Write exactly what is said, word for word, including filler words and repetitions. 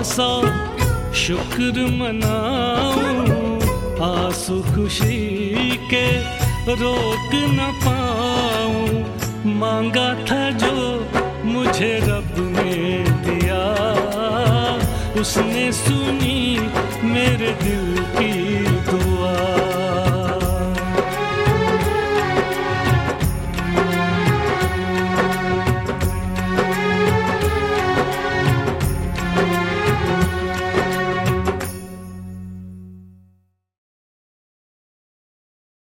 सौ शुक्र मनाऊं, आंसू खुशी के रोक न पाऊं। मांगा था जो मुझे रब ने दिया, उसने सुनी मेरे दिल